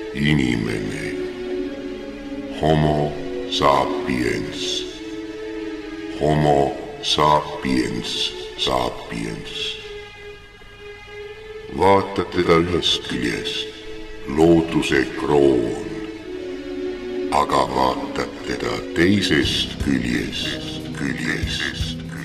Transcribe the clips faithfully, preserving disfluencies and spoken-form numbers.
inimene, homo sapiens, homo sapiens sapiens. Vaata teda ühest küljest, looduse kroon, aga vaatad teda teisest küljest, küljest.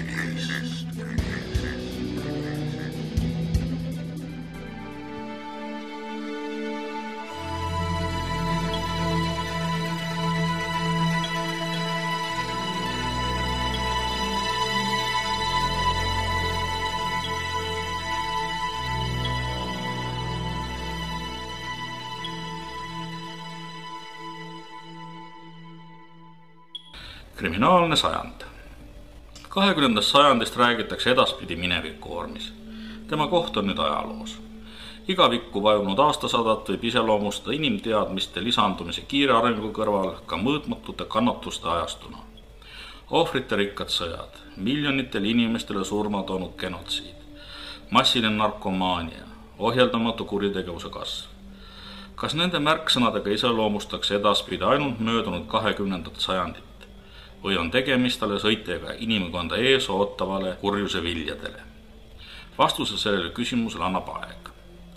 Kriminaalne sajand. kahekümnendast sajandist räägitakse edaspidi mineviku vormis. Tema koht on nüüd ajaloos. Igavikku vajunud aastasadat võib iseloomustada inimteadmiste lisandumise kiire arengu kõrval ka mõõtmatute kannatuste ajastuna. Ohvrite rikkad sõjad, miljonitele inimestele surma toonud genotsiid, massiline narkomaania, ohjeldamatu kuritegevuse kasv. Kas nende märksõnadega iseloomustakse edaspidi ainult möödunud kahekümnendat sajandit? Või on tegemist alles õitega inimkonda ees ootavale kurjuse viljadele? Vastuse sellele küsimusele annab aeg.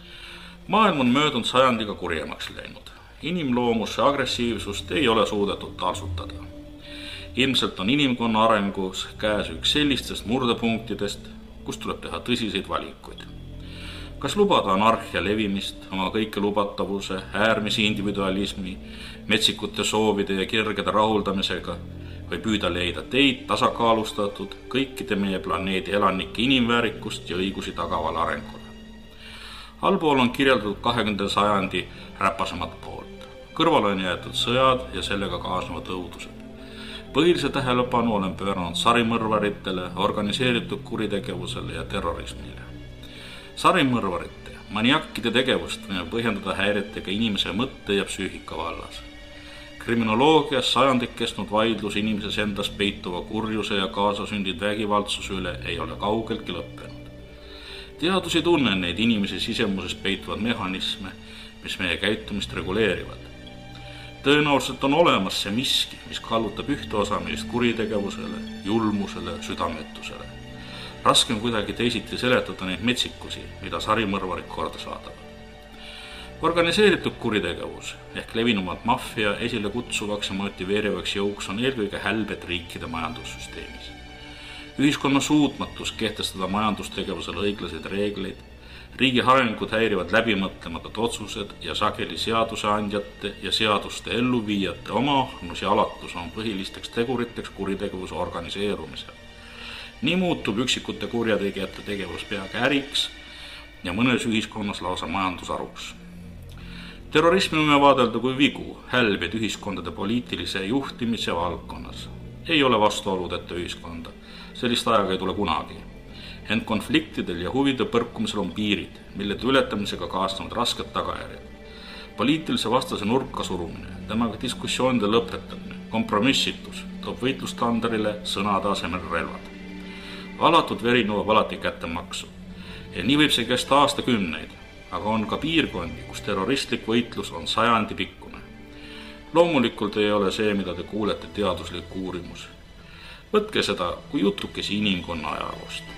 Maailm on möödunud sajandiga kurjemaks läinud. Inimloomuse agressiivsust ei ole suudetud talsutada. Ilmselt on inimkonna arengus käes üks sellistest murdepunktidest, kus tuleb teha tõsiseid valikuid. Kas lubada anarhia levimist oma kõike lubatavuse, äärmise individualismi, metsikute soovide ja kirgede rahuldamisega või püüda leida teid tasakaalustatud kõikide meie planeedi elanike inimväärikust ja õigusi tagaval arengule. Allpool on kirjeldatud kahekümnenda sajandi räpasemat poolt. Kõrval on jäetud sõjad ja sellega kaasnevad õudused. Põhilise tähelepanu olen pööranud sarimõrvaritele, organiseeritud kuritegevusele ja terrorismile. Sarimõrvarite, maniakkide tegevust võime põhjendada häiretega inimese mõtte ja psüühika vallas. Kriminoloogias sajandik kestnud vaidlus inimeses endas peituva kurjuse ja kaasasündid vägivaldsuse üle ei ole kaugeltki lõppenud. Teadus ei tunne neid inimese sisemuses peituvad mehhanisme, mis meie käitumist reguleerivad. Tõenäoliselt on olemas see miski, mis kallutab ühte osa meist kuritegevusele, julmusele, südametusele. Raske on kuidagi teisiti seletada neid metsikusi, mida sarimõrvarid korda saadavad. Organiseeritud kuritegevus ehk levinumad maffia esile kutsuvaks ja motiveerivaks jõuks on eelkõige hälbed riikide majandussüsteemis. Ühiskonna suutmatus kehtestada majandustegevusele õiglaseid reegleid, riigi arengud häirivad läbimõtlematud otsused ja sageli seaduseandjate ja seaduste elluviijate oma ahnus ja alatus on põhilisteks teguriteks kuritegevuse organiseerumisel. Nii muutub üksikute kurjategijate tegevus peaaegu äriks ja mõnes ühiskonnas lausa majandusaruks. Terrorismi võime vaadelda kui vigu, hälbed ühiskondade poliitilise juhtimise valdkonnas. Ei ole vastuoludeta ühiskonda, sellist ajaga ei tule kunagi. Ent konfliktidel ja huvide põrkumisel on piirid, mille ületamisega kaasnevad rasked tagajärjed. Poliitilise vastase nurka surumine, temaga diskussioonide lõpetamine, kompromissitus toob võitlustandarile sõnade asemel relvad. Alatud veri nõuab alati kättemaksu ja nii võib see kesta aastakümneid. Aga on ka piirkondi, kus terroristlik võitlus on sajandi pikkune. Loomulikult ei ole see, mida te kuulete, teaduslik uurimus. Võtke seda kui jutukesi inimkonna ajaloost.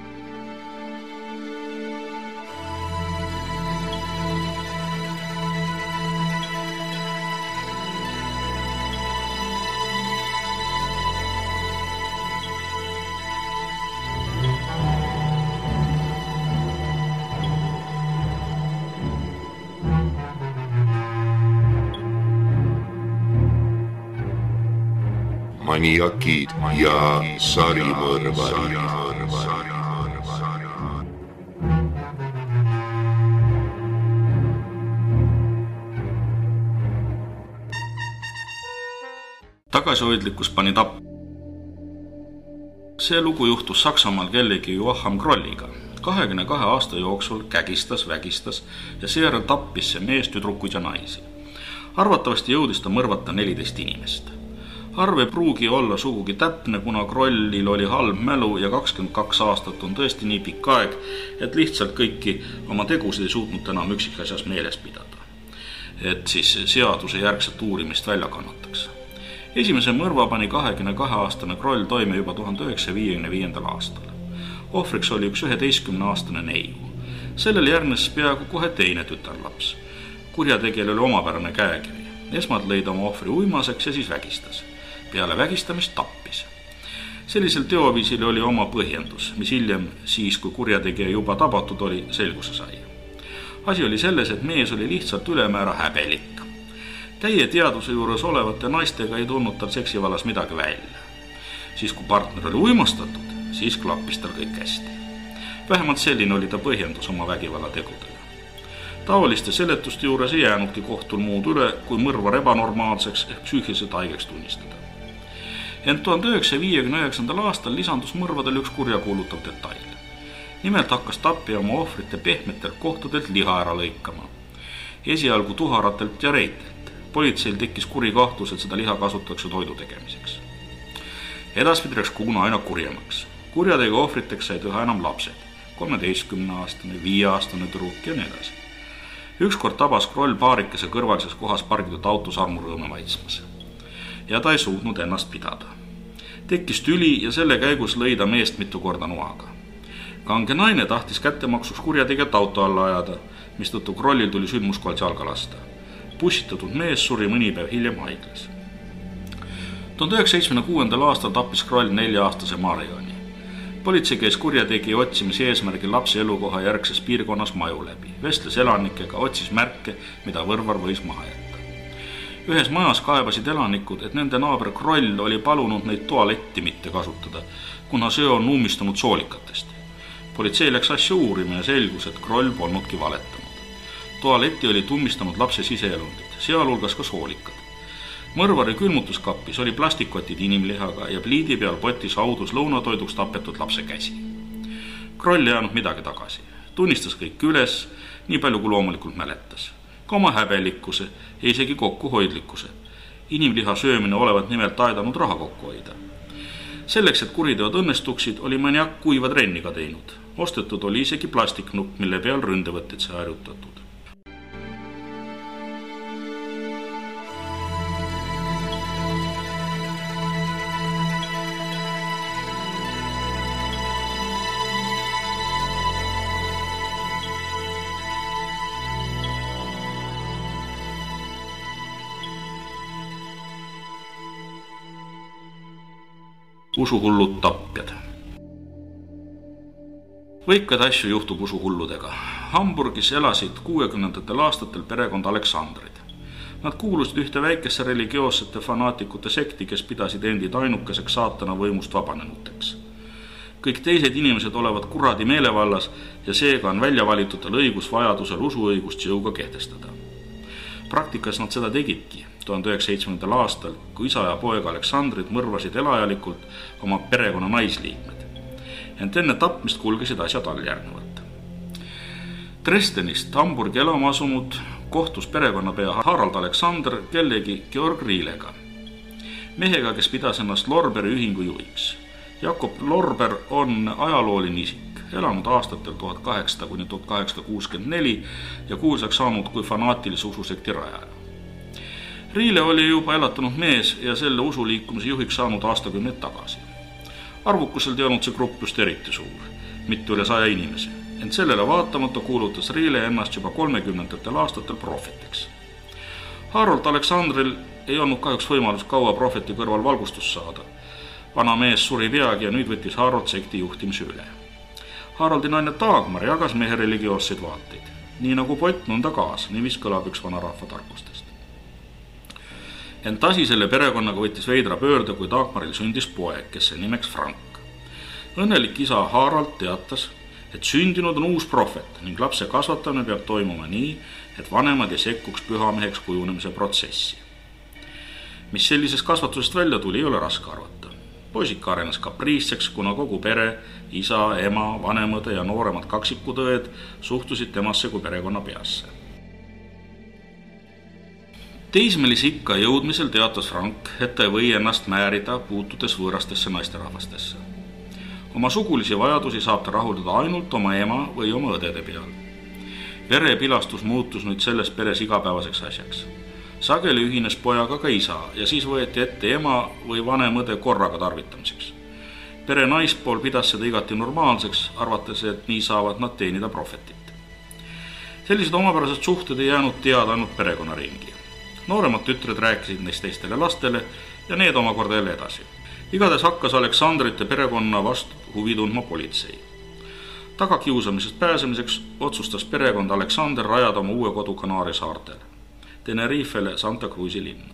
Maniakid ja sarimõrvarid. Tagasihoidlikkus pani tapp. See lugu juhtus Saksamaal kellegi Joachim Krolliga. kahekümne kahe aasta jooksul kägistas, vägistas ja seejärel tappis see mees, tüdrukuid ja naisi. Arvatavasti jõudis ta mõrvata neliteist inimest. Arv ei pruugi olla sugugi täpne, kuna Krollil oli halb mälu ja kakskümmend kaks aastat on tõesti nii pikk aeg, et lihtsalt kõiki oma tegusid ei suutnud enam üksikasjas meeles pidada. et siis seaduse järgset uurimist välja kannatakse. Esimese mõrva pani kahekümne kahe aastane Kroll toime juba tuhande üheksasaja viiekümne viiendal aastal. Ohvriks oli üks üheteistkümne aastane neiu. Sellele järgnes peaaegu kohe teine tütarlaps. Kurjategijal oli omapärane käekiri. Esmalt lõi ta oma ohvri uimaseks ja siis vägistas. Peale vägistamist tappis. Sellisel teoviisil oli oma põhjendus, mis hiljem siis, kui kurjategija juba tabatud oli, selguse sai. Asi oli selles, et mees oli lihtsalt ülemäära häbelik. Täie teaduse juures olevate naistega ei tulnud tal seksivallas midagi välja. Siis, kui partner oli uimastatud, siis klappis tal kõik hästi. Vähemalt selline oli ta põhjendus oma vägivalla tegudele. Taoliste seletuste juures ei jäänudki kohtul muud üle, kui mõrvar ebanormaalseks ehk psüühiliselt haigeks tunnistada. Ent tuhande üheksasaja viiekümne üheksandal aastal lisandus mõrvadel üks kurjakuulutav detail. Nimelt hakkas tappija oma ohvrite pehmetelt kohtadelt liha ära lõikama. Esialgu tuharatelt ja reitelt. Politseil tekkis kuri kahtlus, et seda liha kasutatakse toidu tegemiseks. Edaspidi läks kuuna aina kurjemaks. Kurjatega ohvriteks said üha enam lapsed. kolmeteistkümne aastane, viie aastane tüdruk ja nii edasi. Ükskord tabas Kroll paarikese kõrvalises kohas pargitud autos armurõõme maitsmas. Ja ta ei suutnud ennast pidada. Tekkis tüli ja selle käigus lõi ta meest mitu korda noaga. Kange naine tahtis kättemaksuks kurjategijat auto alla ajada, mistõttu Krollil tuli sündmuskohalt jalga lasta. Pussitatud mees suri mõni päev hiljem haiglas. tuhande üheksasaja seitsmekümne kuuendal aastal tappis Kroll nelja-aastase Marioni. Politsei käis kurjategija otsimise eesmärgil lapse elukoha järgses piirkonnas maju läbi. Vestles elanikega, otsis märke, mida võrvar võis maha jätta. Ühes majas kaebasid elanikud, et nende naaber Kroll oli palunud neid toaletti mitte kasutada, kuna see on ummistanud soolikatest. Politsei läks asja uurima ja selgus, et Kroll polnudki valetanud. Toaletti oli tummistanud lapse siseelundid, sealhulgas ka soolikad. Mõrvari külmutuskappis oli plastikkotid inimlihaga ja pliidi peal potis haudus lõunatoiduks tapetud lapse käsi. Kroll ei jäänud midagi tagasi. Tunnistas kõik üles, nii palju kui loomulikult mäletas. Ka oma häbelikkuse ja isegi kokkuhoidlikkuse. Inimliha söömine olevat nimelt aidanud raha kokku hoida. Selleks, et kuriteod õnnestuksid, oli maniak kuiva trenni ka teinud. Ostetud oli isegi plastiknupp, mille peal ründevõtted sai harjutatud. Usuhullud tapjad. Võikad asju juhtub usuhulludega. Hamburgis elasid kuuekümnendatel aastatel perekond Aleksandrid. Nad kuulusid ühte väikesse religioossete fanaatikute sekti, kes pidasid endid ainukeseks saatana võimust vabanenuteks. Kõik teised inimesed olevat kuradi meelevallas ja seega on välja valitutel õigus vajadusel usuõigust jõuga kehtestada. Praktikas nad seda tegidki. tuhande üheksasaja seitsmendal aastal, kui isa ja poeg Aleksandrid mõrvasid elajalikult oma perekonna naisliikmed. Ent enne tapmist kulgesid asjad alljärgnevalt. Dresdenist Hamburgi elama asunud kohtus perekonnapea Harald Aleksander kellegi Georg Riilega, mehega, kes pidas ennast Lorberi ühingu juhiks. Jakob Lorber on ajalooline isik, elanud aastatel tuhat kaheksasada kuni tuhat kaheksasada kuuskümmend neli ja kuulsaks saanud kui fanaatilise ususekti rajaja. Riile oli juba elatanud mees ja selle usuliikumise juhiks saanud aastakümneid tagasi. Arvukuselt ei olnud see grupp just eriti suur, mitte üle saja inimese, ent sellele vaatamata kuulutas Riile ennast juba kolmekümnendatel aastatel prohvetiks. Harald Aleksandril ei olnud kahjuks võimalus kaua prohveti kõrval valgustust saada. Vana mees suri peagi ja nüüd võttis Harald sekti juhtimise üle. Haraldi naine Dagmar jagas mehe religioosseid vaateid. Nii nagu pott, nõnda kaas, nii vis kõlab üks vana rahva tarkustest. Ent asi selle perekonnaga võttis veidra pöörde, kui Dagmaril sündis poeg, kes see nimeks Frank. Õnnelik isa Harald teatas, et sündinud on uus prohvet ning lapse kasvatamine peab toimuma nii, et vanemad ei sekkuks pühameheks kujunemise protsessi. Mis sellisest kasvatusest välja tuli, ei ole raske arvata. Poisik arenes kapriisseks, kuna kogu pere, isa, ema, vanemõde ja nooremad kaksikutõed suhtusid temasse kui perekonna peasse. Teismelisi ikka jõudmisel teatas Frank, et ta ei või ennast määrida puutudes võõrastesse naisterahvastesse. Oma sugulisi vajadusi saab ta rahuldada ainult oma ema või oma õdede peal. Verepilastus muutus nüüd selles peres igapäevaseks asjaks. Sageli ühines pojaga ka isa ja siis võeti ette ema või vanemõde korraga tarvitamiseks. Pere naispool pidas seda igati normaalseks, arvates, et nii saavad nad teenida profetit. Sellised omapärased suhted ei jäänud teada ainult perekonnaringi. Nooremad tütred rääkisid neist teistele lastele ja need omakorda jälle edasi. Igades hakkas Aleksandrite perekonna vastu huvi tundma politsei. Tagakiusamisest pääsemiseks otsustas perekond Aleksander rajada oma uue kodu Kanaari saartele, Tenerifele Santa Cruzi linna.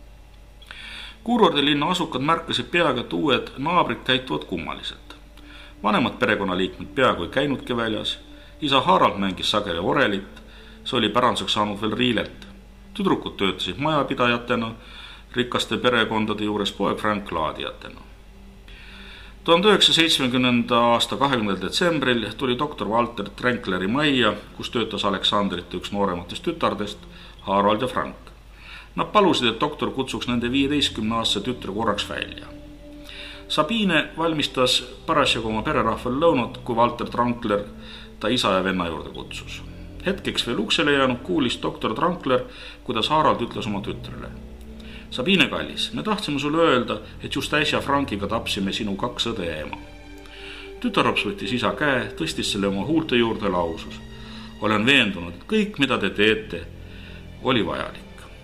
Kuurordi linna asukad märkasid peaaegu, et uued naabrid käituvad kummaliselt. Vanemad perekonnaliikmed peaaegu ei käinudki väljas, isa Harald mängis sageli orelit, see oli päranduseks saanud veel riilet. Tüdrukud töötasid majapidajatena, rikaste perekondade juures poeg Frank laadijatena. tuhande üheksasaja seitsmekümnenda aasta kahekümnendal detsembril tuli doktor Walter Trankleri majja, kus töötas Aleksandrite üks noorematest tütardest, Harald ja Frank. Nad palusid, et doktor kutsuks nende viieteistkümne aastase tütre korraks välja. Sabine valmistas parasjagu oma pererahval lõunat, kui Walter Trankler ta isa ja venna juurde kutsus. Hetkeks veel uksele jäänud kuulis doktor Trankler, kuidas Harald ütles oma tütrele. Sabine kallis, me tahtsime sulle öelda, et just äsja Frankiga tapsime sinu kaks õde ja ema. Tütarlaps võttis isa käe, tõstis selle oma huulte juurde lausus. Olen veendunud, et kõik, mida te teete, oli vajalik.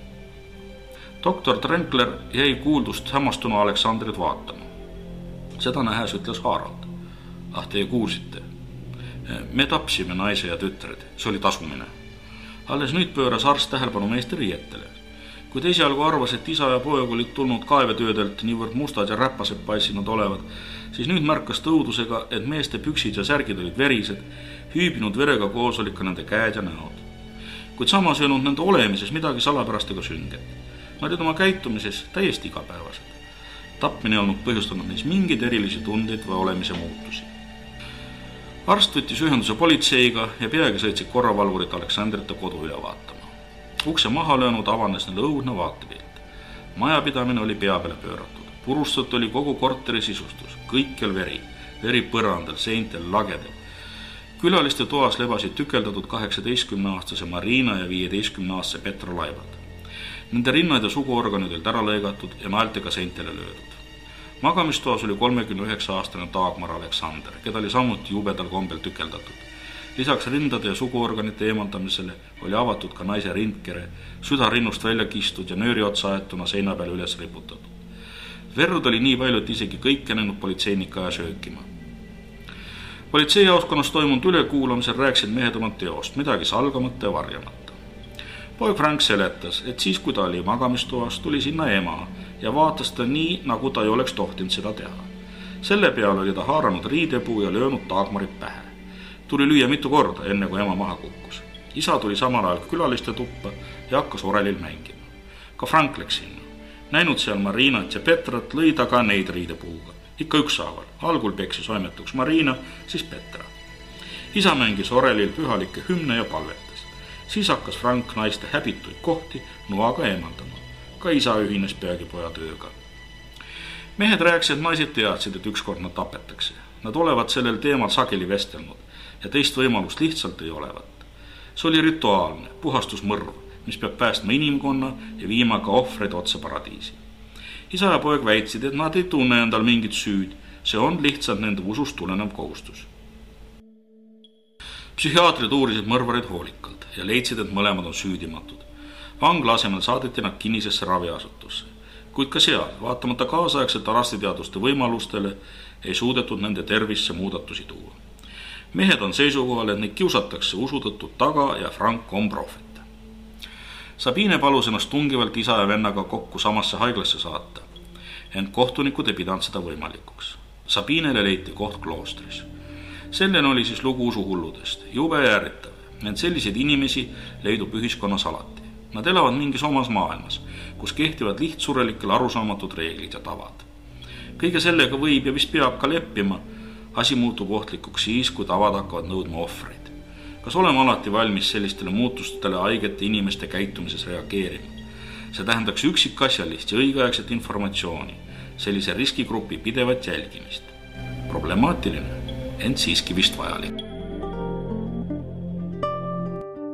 Doktor Trankler jäi kuuldust hämmastuna Aleksandrit vaatama. Seda nähes ütles Harald. Ah, teie kuulsite. Me tapsime naise ja tütred, see oli tasumine. Alles nüüd pööras arst tähelepanu meeste riietele. Kui teisialgu arvas, et isa ja poeg olid tulnud kaevetöödelt niivõrd mustad ja räpased paisinud olevad, siis nüüd märkas tõudusega, et meeste püksid ja särgid olid verised, hüübinud verega koos olid ka nende käed ja näod. Kuid samas ei olnud nende olemises midagi salapärast ega sünget. Nad olid oma käitumises täiesti igapäevased. Tapmine ei olnud põhjustanud neis mingeid erilisi tundeid või olemise muutusi. Arst võttis ühenduse politseiga ja peagi sõitsid korravalvurid Aleksandrite kodu üle vaatama. Ukse maha löönud avanes neile õudne vaatepilt. Majapidamine oli pea peale pööratud. Purustat oli kogu korteri sisustus, kõikjal veri, veri põrandal, seintel, lagedel. Külaliste toas lebasid tükeldatud kaheksateistkümne aastase Marina ja viieteistkümne aastase Petra laibad. Nende rinnad ja suguorganid olid ära lõigatud ja naeltega seintele löödud. Magamistoas oli kolmekümne üheksa aastane Dagmar Aleksander, keda oli samuti jubedal kombel tükeldatud. Lisaks rindade ja suguorganite eemaldamisele oli avatud ka naise rindkere, süda rinnust välja kistud ja nööri otsa aetuna seina peale üles riputatud. Verd oli nii palju, et isegi kõike näinud politseinik aja söökima. Politseijaoskonnas toimunud ülekuulamisel rääkisid mehed oma teost, midagi salgamata ja varjamata. Poeg Frank seletas, et siis kui ta oli magamistoas, tuli sinna ema ja vaatas ta nii, nagu ta ei oleks tohtinud seda teha. Selle peale oli ta haaranud riidepuu ja löönud Dagmarit pähe. Tuli lüüa mitu korda, enne kui ema maha kukkus. Isa tuli samal ajal külaliste tuppa ja hakkas orelil mängima. Ka Frank läks sinna. Näinud seal Marinat ja Petrat, lõi ta ka neid riidepuuga. Ikka ükshaaval. Algul peksis oimetuks Marina, siis Petra. Isa mängis orelil pühalikke hümne ja palvetas. Siis hakkas Frank naiste häbituid kohti noaga eemaldama. Ka isa ühines peagi poja tööga. Mehed rääkisid, et naised teadsid, et ükskord nad tapetakse. Nad olevat sellel teemal sageli vestelnud ja teist võimalust lihtsalt ei olevat. See oli rituaalne, puhastusmõrv, mis peab päästma inimkonna ja viima ka ohvreid otse paradiisi. Isa ja poeg väitsid, et nad ei tunne endal mingit süüd, see on lihtsalt nende usust tulenev kohustus. Psühhiaatrid uurisid mõrvarid hoolikalt ja leidsid, et mõlemad on süüdimatud. Vangla asemel saadeti nad kinnisesse raviasutusse, kuid ka seal, vaatamata kaasaegselt arstiteaduste võimalustele, ei suudetud nende tervisse muudatusi tuua. Mehed on seisukohal, et neid kiusatakse usutõttud taga ja Frank on profet. Sabine palus ennast tungivalt isa ja vennaga kokku samasse haiglasse saata, ent kohtunikud ei pidanud seda võimalikuks. Sabinele leiti koht kloostris. Selleni oli siis lugu usuhulludest, jube ja ärritav, ent selliseid inimesi leidub ühiskonnas alati. Nad elavad mingis omas maailmas, kus kehtivad lihtsurelikel arusaamatud reeglid ja tavad. Kõige sellega võib ja vist peab ka leppima, asi muutub ohtlikuks siis, kui tavad hakkavad nõudma ohvreid. Kas oleme alati valmis sellistele muutustele haigete inimeste käitumises reageerima? See tähendaks üksikasjalist ja õigeaegset informatsiooni, sellise riskigrupi pidevat jälgimist. Problemaatiline, ent siiski vist vajalik.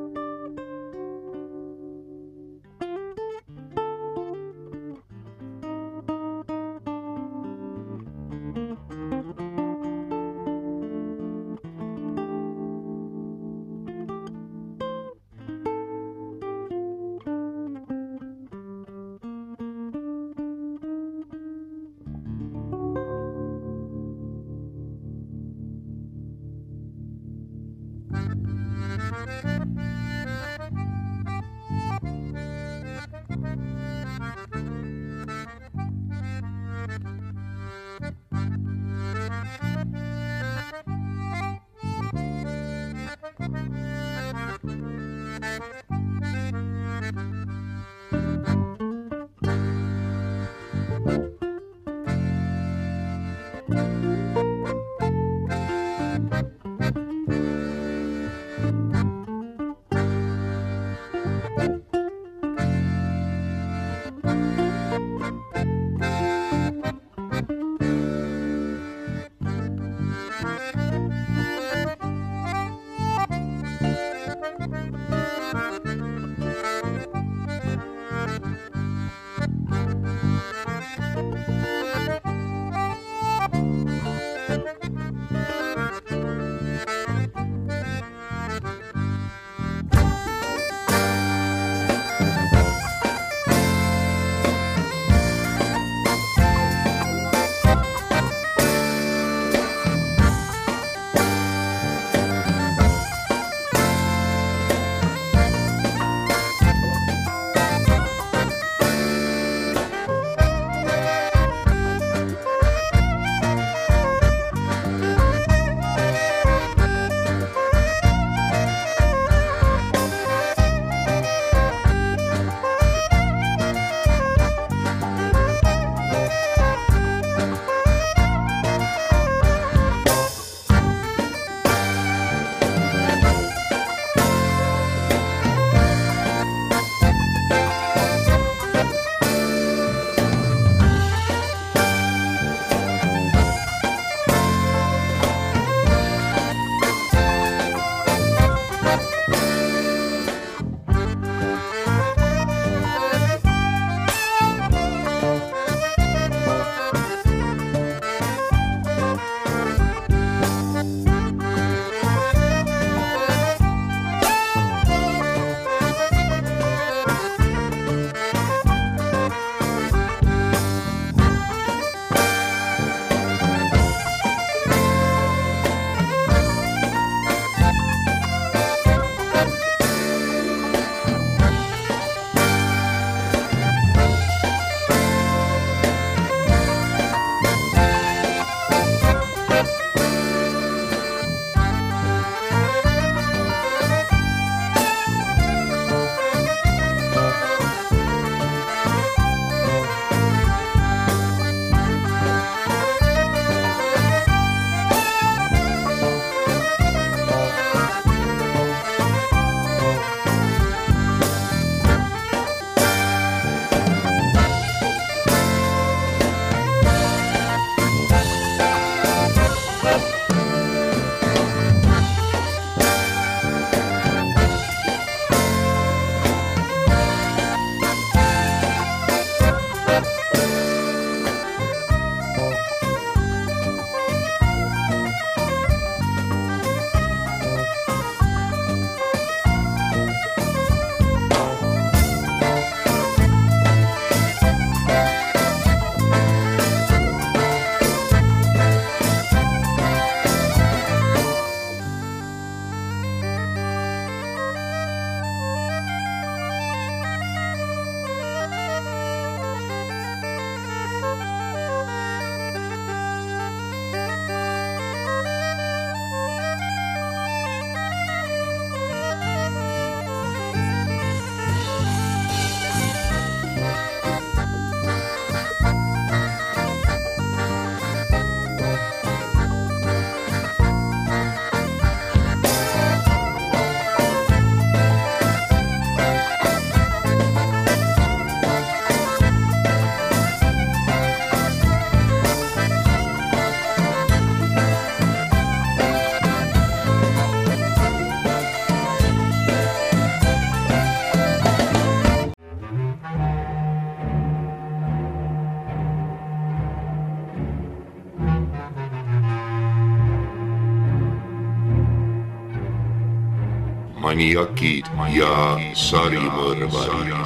maniakid ja sarimõrvarid.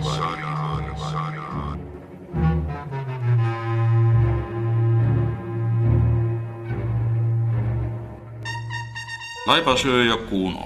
Laibasööja Kuno.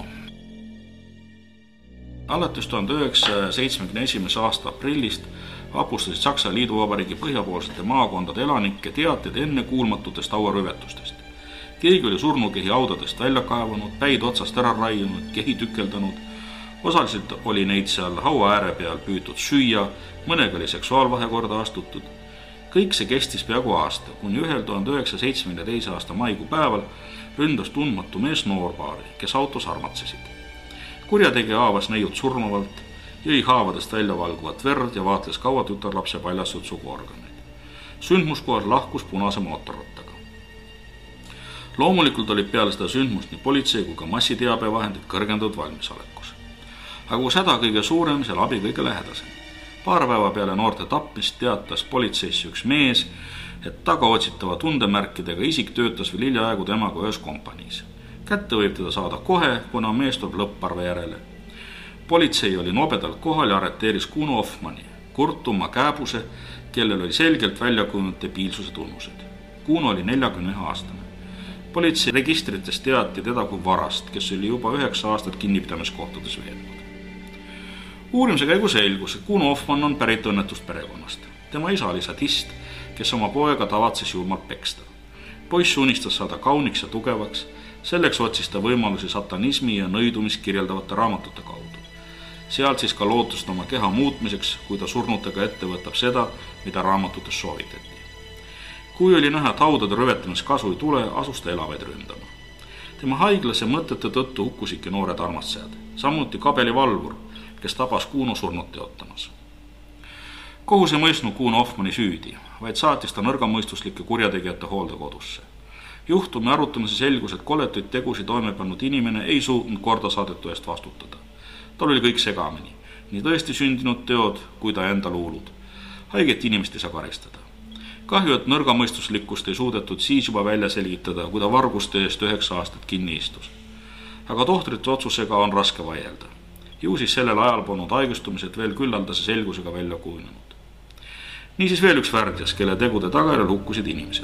Alates tuhande üheksasaja seitsmekümne esimese aasta aprillist vapustasid Saksa Liiduvabariigi põhjapoolsete maakondade elanikke teated ennekuulmatutest hauarüvetustest. Keegi oli surnukehi haudadest välja kaevanud, päid otsast ära raiunud, kehi tükeldanud. Osaliselt oli neid seal haua ääre peal püütud süüa, mõnega oli seksuaalvahekorda astutud. Kõik see kestis peaaegu aasta, kuni ühel tuhande üheksasaja seitsmekümne teise aasta maikuu päeval ründas tundmatu mees noorpaari, kes autos armatsesid. Kurjategija haavas neiud surmavalt, jõi haavadest välja valguvat verd ja vaatles kaua tütarlapse paljastud suguorganeid. Sündmuskohas lahkus punase mootorrattaga. Loomulikult olid peale seda sündmust nii politsei kui ka massiteabevahendid kõrgendatud valmisolekus. Aga kus häda kõige suurem, seal abi kõige lähedasem. Paar päeva peale noorte tapmist teatas politseisse üks mees, et tagaotsitava tundemärkidega isik töötas veel hiljaaegu temaga ühes kompaniis. Kätte võib teda saada kohe, kuna mees tuleb lõpparve järele. Politsei oli nobedalt kohal ja arreteeris Kuno Hoffmanni, kurtuma kääbuse, kellel oli selgelt välja kujunenud debiilsuse tunnused. Kuno oli neljakümne ühe aastane. Politsei registrites teati teda kui varast, kes oli juba üheksa aastat kinnipidamiskohtades veelnud. Uurimise käigus selgus, et Kuno Hoffmann on pärit õnnetust perekonnast. Tema isa oli sadist, kes oma poega tavatses julmalt peksta. Poiss unistas saada kauniks ja tugevaks, selleks otsis ta võimalusi satanismi ja nõidumist kirjeldavate raamatute kaudu. Sealt siis ka lootust oma keha muutmiseks, kui ta surnutega ette võtab seda, mida raamatutes soovitati. Kui oli näha, et haudade rüvetamis kasu ei tule, asus ta elavaid ründama. Tema haiglase mõtete tõttu hukkusidki noored armastajad, samuti kabelivalvur, kes tabas Kuno surnut teotamas. Kohus ei mõistnud Kuno Hoffmanni süüdi, vaid saatis ta nõrgamõistuslike kurjategijate hooldekodusse. Juhtumi arutamise selgus, et koletuid tegusi toime pannud inimene ei suutnud korda saadetu eest vastutada. Tal oli kõik segamini, nii tõesti sündinud teod kui ta enda luulud. Haiget inimest ei saa karistada. Kahju, et nõrgamõistuslikkust ei suudetud siis juba välja selgitada, kui ta varguste eest üheksa aastat kinni istus. Aga tohtrite otsusega on raske vaielda. Ju siis sellel ajal polnud haigustumised veel küllaldase selgusega välja kujunenud. Niisiis veel üks värdjas, kelle tegude tagajärjel hukkusid inimesed.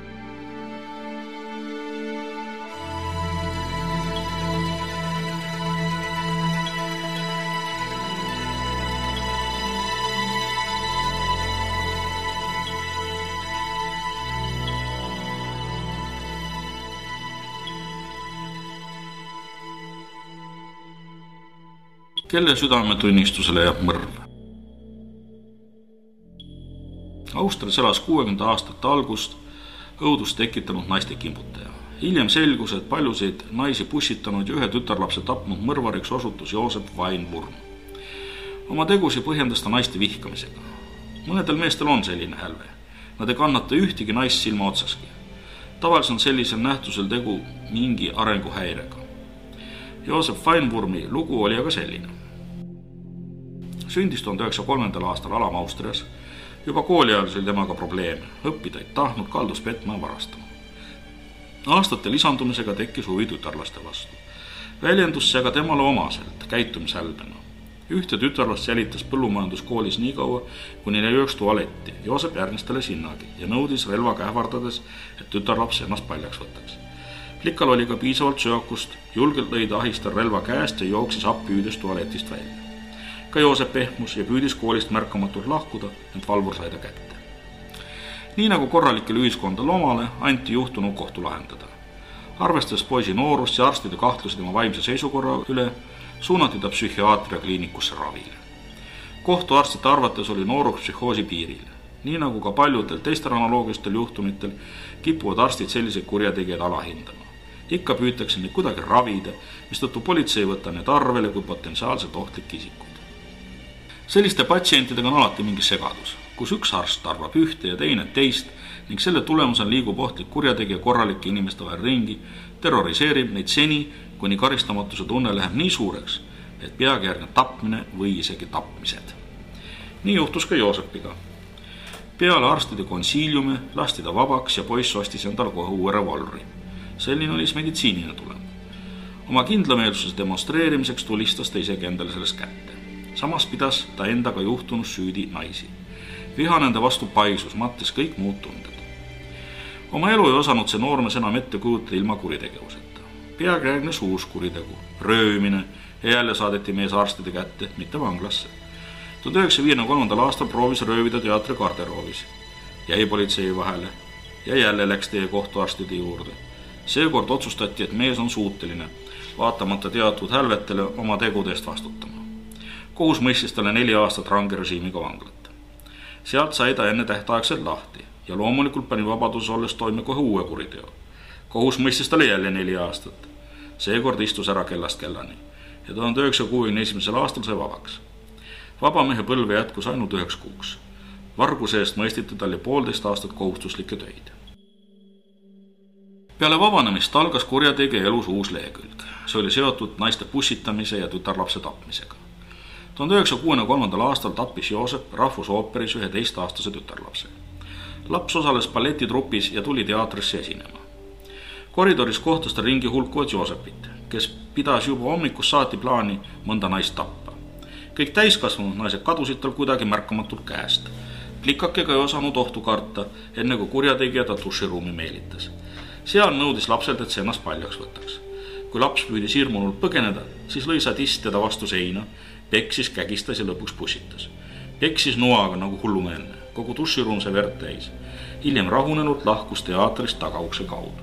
Kelle südametunnistusele jääb mõrv. Austrias elas kuuekümnenda aastate algust õudust tekitanud naiste kimbutaja. Hiljem selgus, et paljusid naisi pussitanud ja ühe tütarlapse tapnud mõrvariks osutus Joosep Weinwurm. Oma tegusi põhjendas ta naiste vihkamisega. Mõnedel meestel on selline hälve. Nad ei kannata ühtegi naist silma otsaski. Tavaliselt on sellisel nähtusel tegu mingi arenguhäirega. Joosep Weinwurmi lugu oli aga selline. Sündis tuhande üheksasaja kolmandal aastal Alam-Austrias. Juba kooliajal oli temaga probleeme. Õppida ei tahtnud, kaldus petma ja varastama. Aastate lisandumisega tekkis huvi tütarlaste vastu. Väljendus see aga temale omaselt, käitumishälbena. Ühte tütarlast jälitas põllumajanduskoolis nii kaua, kuni neil jooks tualetti. Joosep järgnes talle sinnagi ja nõudis relva kähvardades, et tütarlaps ennast paljaks võtaks. Flikkal oli ka piisavalt söökust, julgelt lõi ta ahistar relva käest ja jooksis appi hüüdes tualetist välja. Ka Joosep pehmus ja püüdis koolist märkamatult lahkuda, ent valvur sai ta kätte. Nii nagu korralikele ühiskonda lomale, anti juhtunu kohtu lahendada. Arvestades poisi noorust ja arstide kahtlusi tema vaimse seisukorra üle, suunati ta psühhiaatria kliinikusse ravile. Kohtuarstite arvates oli nooruks psühhoosi piiril. Nii nagu ka paljudel teistel analoogistel juhtumitel kipuvad arstid selliseid kurjategijaid alahindama. Ikka püütakse neid kuidagi ravida, mistõttu politsei võtta need arvele kui potentsiaalselt ohtlik isikud. Selliste patsientidega on alati mingi segadus, kus üks arst arvab ühte ja teine teist ning selle tulemusel liigub ohtlik kurjategija korralike inimeste vahel ringi, terroriseerib neid seni, kuni karistamatuse tunne läheb nii suureks, et peagi järgneb tapmine või isegi tapmised. Nii juhtus ka Joosepiga. Peale arstide konsiiliume lasti ta vabaks ja poiss ostis endale kohe uue revolvri. Selline oli meditsiinine tulem. Oma kindlameelsuse demonstreerimiseks tulistas ta isegi endale selles kätte. Samas pidas ta endaga juhtunus süüdi naisi. Viha nende vastu paisus, mattis kõik muud tunded. Oma elu ei osanud see noormes enam ette kujutada ilma kuritegevuseta. Peagi järgnes uus kuritegu, röövimine ja jälle saadeti mees arstide kätte, mitte vanglasse. tuhat üheksasaja viiekümne kolmandal aastal proovis röövida teatri garderoovis. Jäi politsei vahele ja jälle läks teie kohtuarstide juurde. Seekord otsustati, et mees on suuteline, vaatamata teatud hälvetele oma tegudest vastutama. Kohus mõistis talle neli aastat range režiimiga vanglat. Sealt sai ta enne tähtaegselt lahti ja loomulikult pani vabaduses olles toime kohe uue kuriteo. Kohus mõistis talle jälle neli aastat. Seekord istus ära kellast kellani ja tuhande üheksasaja kuuekümne esimesel aastal sai vabaks. Vabamehe põlve jätkus ainult üheks kuuks. Varguse eest mõistiti talle poolteist aastat kohustuslikke töid. Peale vabanemist algas kurjategija elus uus lehekülg. See oli seotud naiste pussitamise ja tütarlapse tapmisega. tuhande üheksasaja kuuekümne kolmandal aastal tappis Joosep Rahvusooperis üheteistaastase tütarlapse. Laps osales balletitrupis ja tuli teatrisse esinema. Koridoris kohtas ta ringi hulkuvat Joosepit, kes pidas juba hommikus saati plaani mõnda naist tappa. Kõik täiskasvanud naised kadusid tal kuidagi märkamatult käest. Klikakega ei osanud ohtu karta, enne kui kurjategija ta duširuumi meelitas. Seal nõudis lapselt, et see ennast paljaks võtaks. Kui laps püüdis hirmunult põgeneda, siis lõi sadist teda vastu seina, peksis, kägistas ja lõpuks pussitas. Peksis noaga nagu hullumeelne, kogu duširuum sai verd täis. Hiljem rahunenult lahkus teatrist tagaukse kaudu.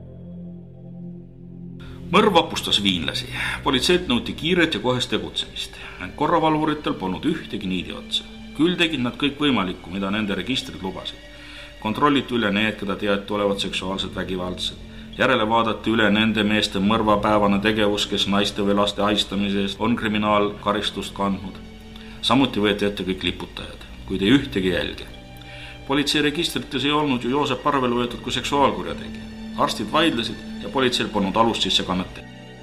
Mõrv vapustas viinlasi. Politseilt nõuti kiiret ja kohest tegutsemist. Ent korravalvuritel polnud ühtegi niidi otsa. Küll tegid nad kõik võimalikku, mida nende registrid lubasid. Kontrolliti üle need, keda teati olevat seksuaalselt vägivaldsed. Järele vaadati üle nende meeste mõrvapäevane tegevus, kes naiste või laste ahistamise eest on kriminaalkaristust kandnud. Samuti võeti ette kõik liputajad, kuid ei ühtegi jälge. Politsei registrites ei olnud ju Joosep arvele võetud kui seksuaalkurjategija. Arstid vaidlesid ja politseil polnud alust sisse kannata.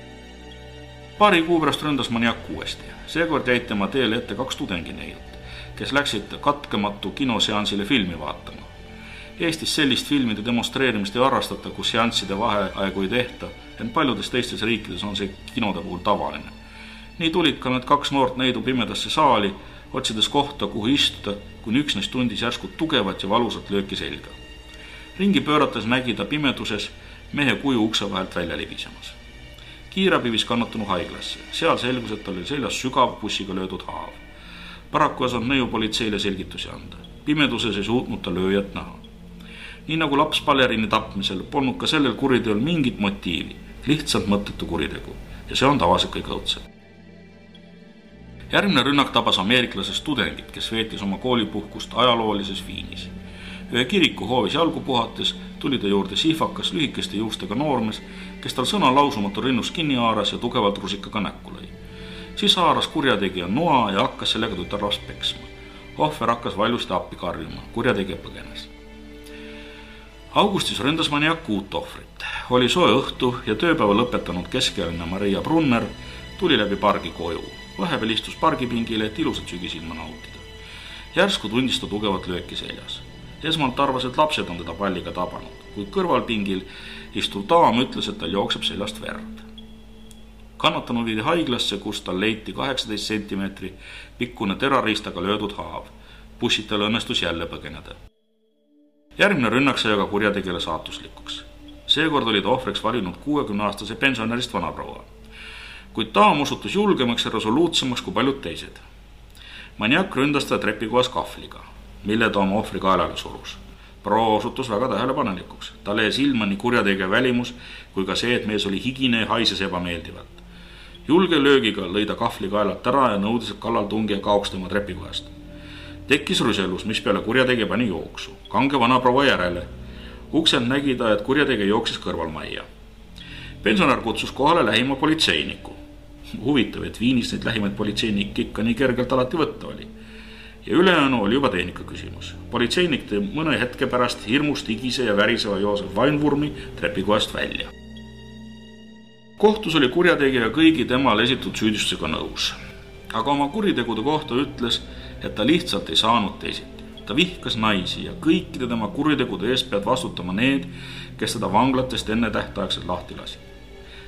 Paari kuu pärast ründas maniak uuesti. Seekord jäid tema teele ette kaks tudengineiut, kes läksid katkematu kinoseansile filmi vaatama. Eestis sellist filmide demonstreerimist ei arvastata, kus seansside vaheaegu ei tehta, ent paljudes teistes riikides on see kinode puhul tavaline. Nii tulid ka need kaks noort neidu pimedasse saali, otsides kohta, kuhu istuda, kuni üks neist tundis järsku tugevat ja valusat lööki selga. Ringi pöörates nägi ta pimeduses mehe kuju ukse vahelt välja libisemas. Kiirabi viis kannatanu haiglasse. Seal selgus, et tal oli seljas sügav bussiga löödud haav. Paraku osanud neiu politseile selgitusi anda. Pimeduses ei suutnud ta lööjat näha. Nii nagu laps baleriini tapmisel polnud ka sellel kuriteol mingit motiivi, lihtsalt mõttetu kuritegu. Ja see on tavaliselt kõik õudsed. Järgmine rünnak tabas ameeriklasest tudengit, kes veetis oma koolipuhkust ajaloolises Viinis. Ühe kiriku hoovis jalgu puhates tuli ta juurde sihvakas lühikeste juustega noormes, kes tal sõna lausumatu rinnus kinni haaras ja tugevalt rusikaga näkku lõi. Siis haaras kurjategija noa ja hakkas sellega tütarlast peksma. Ohver hakkas valjusti appi karjuma, kurjategija põgenes. Augustis ründas maniak kuut ohvrit. Oli soe õhtu ja tööpäeva lõpetanud keskealine Maria Brunner tuli läbi pargi koju. Vahepeal istus pargipingile, et ilusat sügisilma nautida. Järsku tundis ta tugevat lööki seljas. Esmalt arvas, et lapsed on teda palliga tabanud, kuid kõrvalpingil istuv daam ütles, et tal jookseb seljast verd. Kannatanu viidi haiglasse, kus tal leiti kaheksateist sentimeetri pikkune terariistaga löödud haav. Bussitel õnnestus jälle põgeneda. Järgmine rünnak sai aga kurjategijale saatuslikuks. Seekord oli ta ohvriks valinud kuuekümneaastase pensionärist vanaproua. Kuid daam osutus julgemaks ja resoluutsemaks kui paljud teised. Maniak ründas ta trepikohas kahvliga, mille ta oma ohvri kaelale surus. Proua osutus väga tähelepanelikuks. Ta jäi silma nii kurjategija välimus kui ka see, et mees oli higine ja haises ebameeldivalt. Julge löögiga lõi ta kahvli kaelalt ära ja nõudis, et kallal tungi ja kaoks tema trepikohast. Tekkis rüselus, mis peale kurjategija pani jooksu. Kange vanaproua järele. Uksel nägi ta, et kurjategija jooksis kõrvalmajja. Pensionär kutsus kohale lähima politseiniku. Huvitav, et Viinis neid lähimaid politseinik ikka nii kergelt alati võtta oli. Ja ülejäänu oli juba tehnika küsimus. Politseinik tõi mõne hetke pärast hirmust igise ja väriseva Joosep Vainvurmi trepikohast välja. Kohtus oli kurjategija kõigi temal esitud süüdistusega nõus. Aga oma kuritegude kohta ütles, et ta lihtsalt ei saanud teisiti. Ta vihkas naisi ja kõikide tema kuritegude eest pead vastutama need, kes teda vanglatest enne tähtaegselt lahti lasid.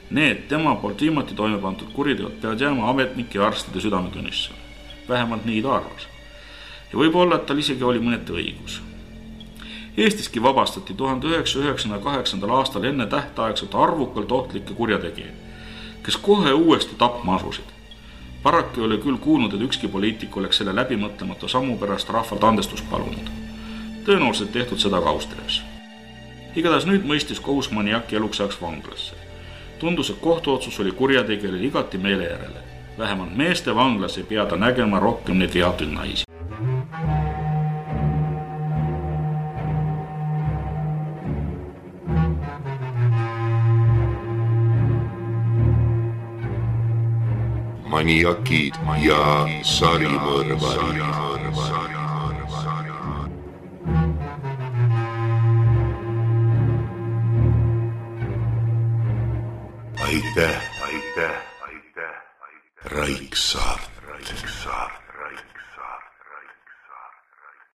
Need tema poolt viimati toime pandud kuriteod peavad jääma ametnike ja arstide südametunnistusele. Vähemalt nii ta arvas. Ja võib olla, et tal isegi oli mõneti õigus. Eestiski vabastati tuhande üheksasaja üheksakümne kaheksandal aastal enne tähtaegselt arvukalt ohtlikke kurjategijaid, kes kohe uuesti tapma asusid. Paraku oli küll kuulnud, et ükski poliitik oleks selle läbimõtlemata sammu pärast rahvalt andestust palunud. Tõenäoliselt tehtud seda ka Austrias. Igatahes nüüd mõistis kohus maniaki eluks ajaks vanglasse. Tundus, et kohtuotsus oli kurjategijale igati meele järele. Vähemalt meeste vanglas ei pea ta nägema rohkem neid veatuid naisi. Maniakid ja sarimõrvarid. Aitäh, aitäh, aitäh, Raiksaart.